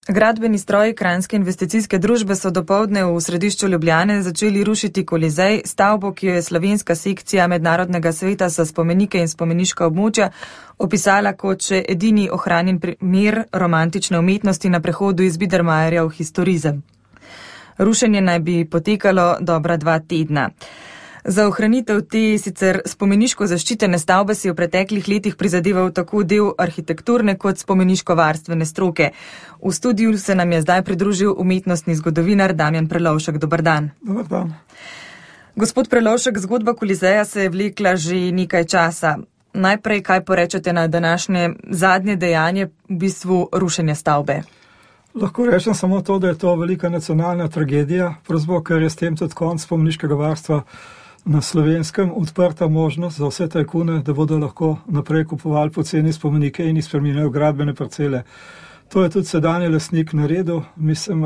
Gradbeni stroji Kranjske investicijske družbe so dopoldne v središču Ljubljane začeli rušiti Kolizej, stavbo, ki jo je slovenska sekcija Mednarodnega sveta za spomenike in spomeniška območja opisala kot še edini ohranjen primer romantične umetnosti na prehodu iz Biedermeierja v historizem. Rušenje naj bi potekalo dobra 2 tedna. Za ohranitev te sicer spomeniško zaščitene stavbe si v preteklih letih prizadeval tako del arhitekturne kot spomeniško-varstvene stroke. V studiu se nam je zdaj pridružil umetnostni zgodovinar Damjan Prelovšek. Dober dan. Dober dan. Gospod Prelovšek, zgodba Kolizeja se je vlekla že nekaj časa. Najprej, kaj porečete na današnje zadnje dejanje, v bistvu rušenje stavbe? Lahko rečem samo to, da je to velika nacionalna tragedija, pravzaprav, ker je s tem tudi konc spomeniškega varstva na Slovenskem odprta možnost za vse tajkune, da bodo lahko naprej kupovali poceni spomenike in jih spreminjajo v gradbene parcele. To je tudi sedanji lastnik naredil, mislim,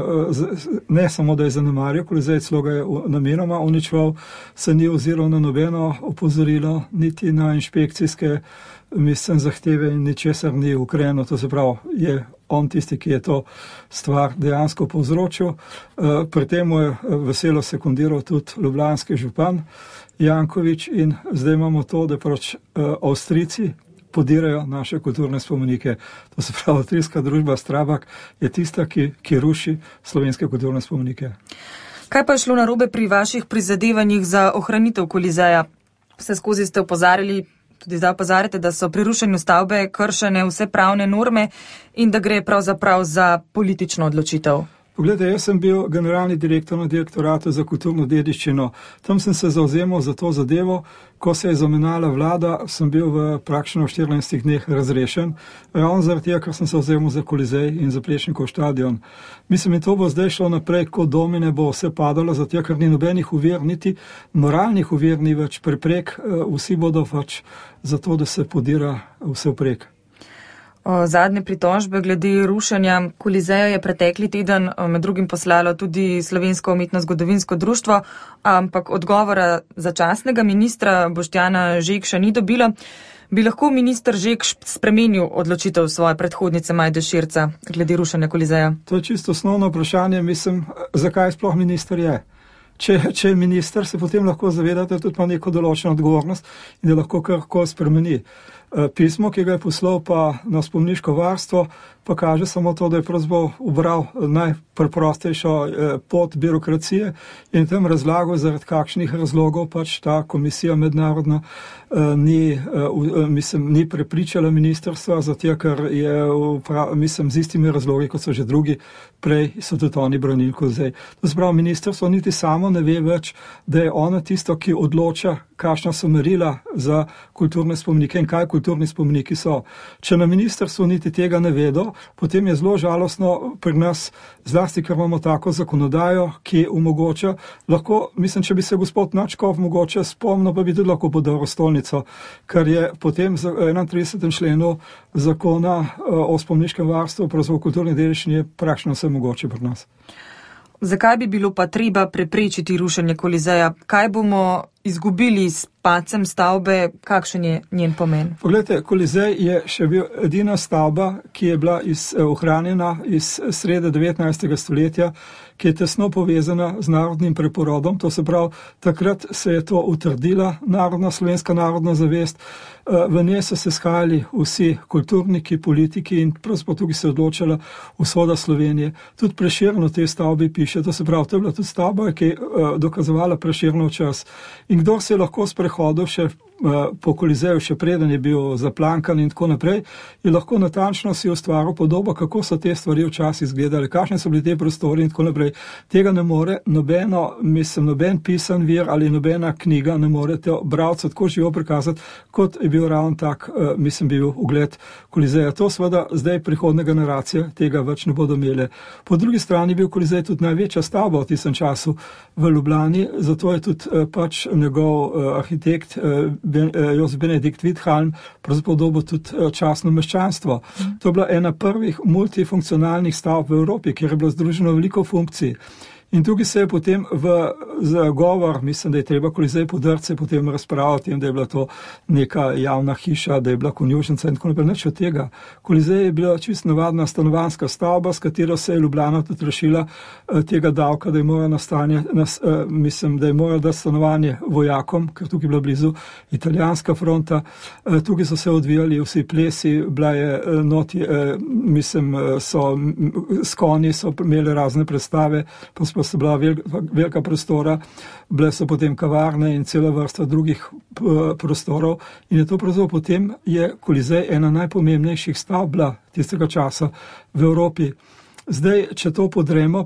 ne samo, da je zanemaril, Kolizej celo ga je namenoma uničeval, se ni oziral na nobeno opozorilo, niti na inšpekcijske, mislim, zahteve in ničesar ni ukreno, to se pravi, je on tisti, ki je to stvar dejansko povzročil. Pri temu je veselo sekundiral tudi ljubljanski župan Janković in zdaj imamo to, da pač Avstrijci podirajo naše kulturne spomenike. To se pravi, avstrijska družba Strabag je tista, ki ruši slovenske kulturne spomenike. Kaj pa je šlo narobe pri vaših prizadevanjih za ohranitev Kolizeja? Vse skozi ste opozarjali, tudi zdaj opozarjate, da so pri rušenju stavbe kršene vse pravne norme in da gre pravzaprav za politično odločitev. Poglejte, jaz sem bil generalni direktor na direktoratu za kulturno dediščino. Tam sem se zavzemal za to zadevo. Ko se je zamenjala vlada, sem bil v praktično 14 dneh razrešen. Ravno zaradi tega, ker sem se zavzemal za Kolizej in za Plečnikov stadion. Mislim, in to bo zdaj šlo naprej, kot domine bo vse padalo, zato ker ni nobenih ovir, niti moralnih ovir ni več preprek. Vsi bodo pač zato, da se podira vse vprek. Zadnje pritožbe glede rušenja Kolizeja je pretekli teden med drugim poslalo tudi Slovensko umetno-zgodovinsko društvo, ampak odgovora začasnega ministra Boštjana Žekša ni dobilo. Bi lahko minister Žekš spremenil odločitev svoje predhodnice Majde Širca glede rušenja Kolizeja? To je čisto osnovno vprašanje, mislim, zakaj sploh minister je. Če je minister, se potem lahko zavedate, da tudi ima neko določeno odgovornost in da lahko karkoli spremeni. Pismo, ki ga je poslal pa na spomeniško varstvo, pa kaže samo to, da je pravzaprav ubral najpreprostejšo pot birokracije in tem razlagal, zaradi kakšnih razlogov pač ta komisija mednarodna ni prepričala ministrstva, zato ker je, mislim, z istimi razlogi, kot so že drugi, prej so tudi oni branili Kolizej. To se pravi, ministrstvo niti samo ne ve več, da je ona tisto, ki odloča, kakšna so merila za kulturne spomenike in kaj kulturni spomeniki so. Če na ministrstvu niti tega ne vedo, potem je zelo žalostno pri nas, zlasti, ker imamo tako zakonodajo, ki omogoča, lahko, mislim, če bi se gospod Načkov mogoče spomnil, pa bi tudi lahko podaril stolnico, ker je potem v 31. členu zakona o spomeniškem varstvu, pravzaprav kulturni dediščini, je praktično vse mogoče pri nas. Zakaj bi bilo pa treba preprečiti rušenje Kolizeja? Kaj bomo izgubili s padcem stavbe? Kakšen je njen pomen? Poglejte, Kolizej je še bil edina stavba, ki je bila ohranjena iz srede 19. stoletja, ki je tesno povezana z narodnim preporodom. To se pravi, takrat se je to utrdila slovenska narodna zavest. V njej so se skajali vsi kulturniki, politiki in pravzaprav tukaj se je odločala usoda Slovenije. Tudi Prešeren v tej stavbi piše, to se pravi, to je bila tudi stavba, ki je dokazovala Prešernov čas. In kdor se je lahko sprehodil še po Kolizeju, še preden je bil zaplankan in tako naprej, je lahko natančno si ustvaril podobo, kako so te stvari včasih izgledale, kakšne so bili te prostori in tako naprej. Tega ne more noben pisan vir ali nobena knjiga ne more te bralcu tako živo prikazati, kot je bil ravno tak, bil ugled Kolizeja. To seveda zdaj prihodne generacije tega več ne bodo imele. Po drugi strani je bil Kolizej tudi največja stavba v tistem času v Ljubljani, zato je tudi pač njegov arhitekt Josip Benedikt Vidhalm pravzaprav dobil tudi častno meščanstvo. To je bila ena prvih multifunkcionalnih stavb v Evropi, kjer je bilo združeno veliko funkcij. In tukaj se je potem za govor, mislim, da je treba Kolizej podrti, se potem razprava o tem, da je bila to neka javna hiša, da je bila konjušnica in tako naprej. Nič od tega. Kolizej je bila čisto navadna stanovanjska stavba, s katero se je Ljubljana tudi rešila tega davka, da je morala da je morala dati stanovanje vojakom, ker tukaj je bila blizu italijanska fronta. Tukaj so se odvijali vsi plesi, bila je noti, s konji so imeli razne predstave, pa so bila velika prostora, bile so potem kavarne in cela vrsta drugih prostorov in je to pravzaprav potem je Kolizej ena najpomembnejših stavb bila tistega časa v Evropi. Zdaj, če to podremo,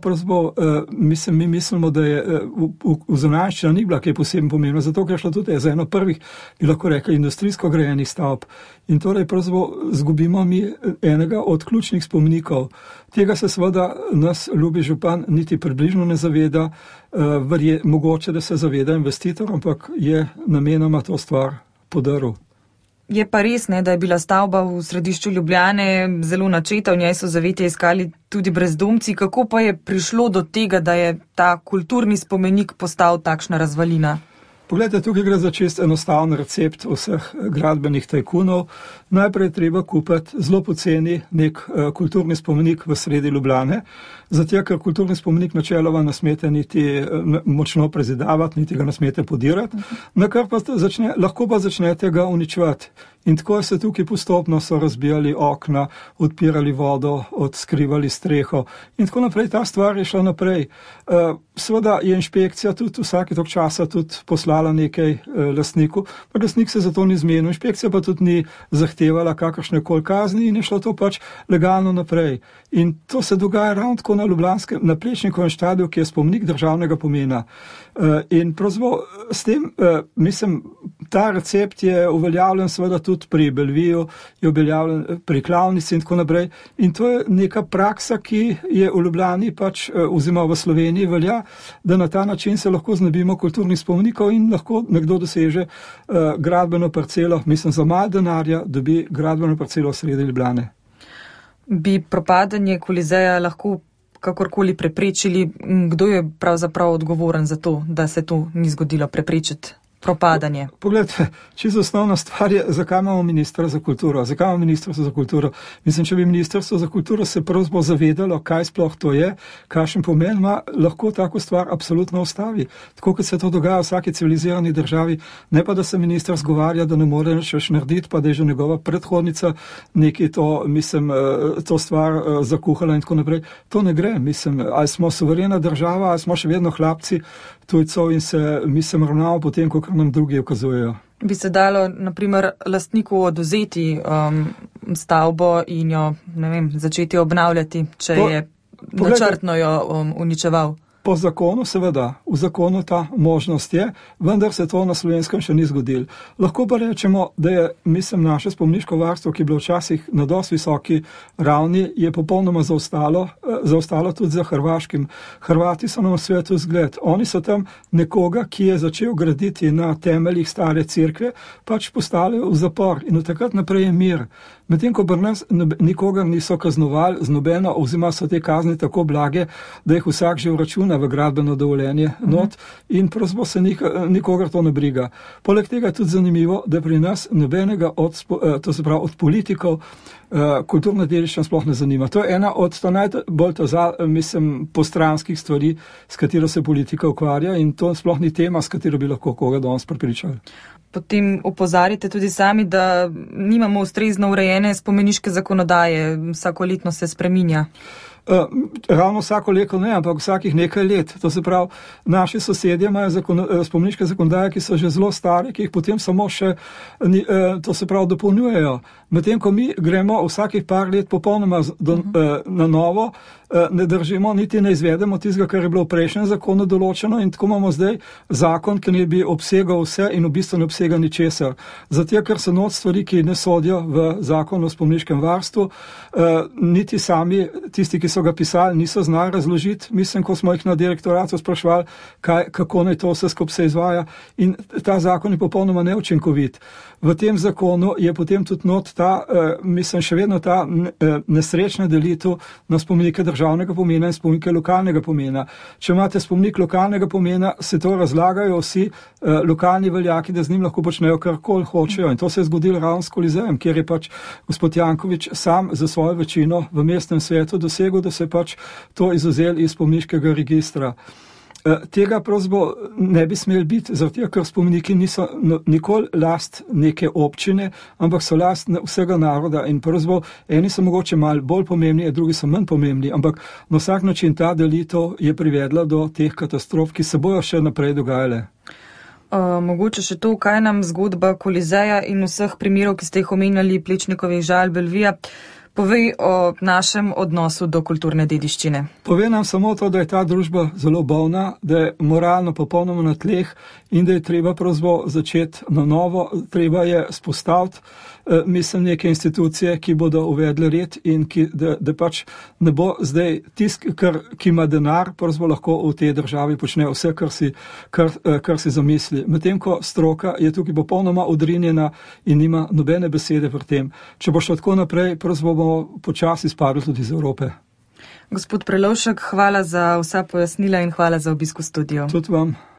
mi mislimo, da je v zunanjščina ni bila kaj posebno pomembna, zato ker je šla tudi za eno prvih, bi lahko rekli, industrijsko grajenih stavb. In torej zgubimo mi enega od ključnih spomenikov. Tega se seveda nas ljubi župan niti približno ne zaveda, mogoče, da se zaveda investitor, ampak je namenoma to stvar podaril. Je pa res, da je bila stavba v središču Ljubljane zelo načeta, v njej so zavetje iskali tudi brezdomci. Kako pa je prišlo do tega, da je ta kulturni spomenik postal takšna razvalina? Poglejte, tukaj gre za čist enostaven recept vseh gradbenih tajkunov. Najprej treba kupiti zelo poceni nek kulturni spomenik v sredi Ljubljane, zato ker kulturni spomenik načeloma ne smete niti močno prezidavati, niti ga ne smete podirati, na kar pa lahko pa začnete ga uničevati. In tako se tukaj postopno so razbijali okna, odpirali vodo, odskrivali streho in tako naprej. Ta stvar je šla naprej. Seveda je inšpekcija tudi vsake tok časa tudi poslala nekaj lastniku, pa lastnik se zato ni zmenil, inšpekcija pa tudi ni zahtevala kakršne koli kazni in je šlo to pač legalno naprej. In to se dogaja ravno tako na Plečnikovem štadiju, ki je spomenik državnega pomena. In pravzaprav s tem, ta recept je uveljavljen seveda tudi pri Belviju, je uveljavljen pri klavnici in tako naprej. In to je neka praksa, ki je v Ljubljani oziroma v Sloveniji velja, da na ta način se lahko znebimo kulturnih spomenikov in lahko nekdo doseže gradbeno parcelo, za malo denarja dobi gradbeno parcelo v sredi Ljubljane. Bi propadanje Kolizeja lahko kakorkoli preprečili? Kdo je pravzaprav odgovoren za to, da se to ni zgodilo, preprečiti propadanje? Poglejte, čisto osnovna stvar je, zakaj imamo ministra za kulturo? Zakaj imamo ministrstvo za kulturo? Če bi ministrstvo za kulturo se pravzaprav zavedalo, kaj sploh to je, kakšen pomen ima, lahko tako stvar absolutno ustavi. Tako kot se to dogaja v vsaki civilizirani državi, ne pa da se minister zgovarja, da ne more nič več narediti, pa da je že njegova predhodnica nekaj to stvar zakuhala in tako naprej. To ne gre, ali smo suverena država, ali smo še vedno hlapci tujcev in se ravnamo potem, kot nam drugi ukazujejo. Bi se dalo, naprimer, lastniku odvzeti stavbo in jo, začeti obnavljati, če je načrtno jo uničeval? Po zakonu seveda, v zakonu ta možnost je, vendar se to na Slovenskem še ni zgodilo. Lahko pa rečemo, da je, naše spomeniško varstvo, ki je bilo včasih na dosti visoki ravni, je popolnoma zaostalo tudi za Hrvaškim. Hrvati so nam v svetu zgled. Oni so tam nekoga, ki je začel graditi na temeljih stare cerkve, postavili v zapor in od takrat naprej je mir. Medtem ko pri nas nikogar niso kaznovali z nobeno, oziroma so te kazni tako blage, da jih vsak že vračuna v gradbeno dovoljenje not in pravzaprav se nikogar to ne briga. Poleg tega je tudi zanimivo, da pri nas nobenega od politikov kulturna dediščina sploh ne zanima. To je ena od najbolj postranskih stvari, s katero se politika ukvarja in to sploh ni tema, s katero bi lahko koga danes prepričali. Potem opozarite tudi sami, da nimamo ustrezno urejene spomeniške zakonodaje, vsakoletno se spreminja. Ravno vsako leto ne, ampak vsakih nekaj let. To se pravi, naši sosedje imajo spomeniške zakonodaje, ki so že zelo stare, ki jih potem samo še, dopolnjujejo. Medtem, ko mi gremo vsakih par let popolnoma na novo, ne držimo, niti ne izvedemo tistega, kar je bilo v prejšnjem zakonu določeno in tako imamo zdaj zakon, ki ne bi obsegal vse in v bistvu ne obsega ničesar. Zato, ker so not stvari, ki ne sodijo v zakon o spomeniškem varstvu, niti sami tisti, ki so ga pisali, niso znali razložiti. Ko smo jih na direktoratu spraševali, kako naj to vse skupaj se izvaja in ta zakon je popolnoma neučinkovit. V tem zakonu je potem tudi not še vedno ta nesrečna delitev na spomenike državnega državnega pomena in spomenike lokalnega pomena. Če imate spomenik lokalnega pomena, se to razlagajo vsi lokalni veljaki, da z njim lahko počnejo karkoli hočejo. In to se je zgodilo ravno s Kolizejem, kjer je pač gospod Janković sam za svojo večino v mestnem svetu dosegel, da se pač to izvzel iz spomeniškega registra. Tega pravzaprav ne bi smeli biti, zato ker spomeniki niso nikoli last neke občine, ampak so last vsega naroda in pravzaprav eni so mogoče malo bolj pomembni, drugi so manj pomembni, ampak na vsak način ta delitev je privedla do teh katastrof, ki se bojo še naprej dogajale. Mogoče še to, kaj nam zgodba Kolizeja in vseh primerov, ki ste jih omenjali, Plečnikovih žal, Belvija, povej o našem odnosu do kulturne dediščine. Pove nam samo to, da je ta družba zelo bolna, da je moralno popolnoma na tleh in da je treba pravzaprav začeti na novo, treba je spostaviti mislim neke institucije, ki bodo uvedle red in da pač ne bo zdaj tisk, ki ima denar, pravzaprav lahko v tej državi počne vse, kar si zamisli. Medtem ko stroka je tukaj popolnoma odrinjena in nima nobene besede v tem. Če bo šlo tako naprej, pravzaprav bomo počasi izpadli tudi iz Evrope. Gospod Prelovšek, hvala za vsa pojasnila in hvala za obisk v studiu. Tudi vam.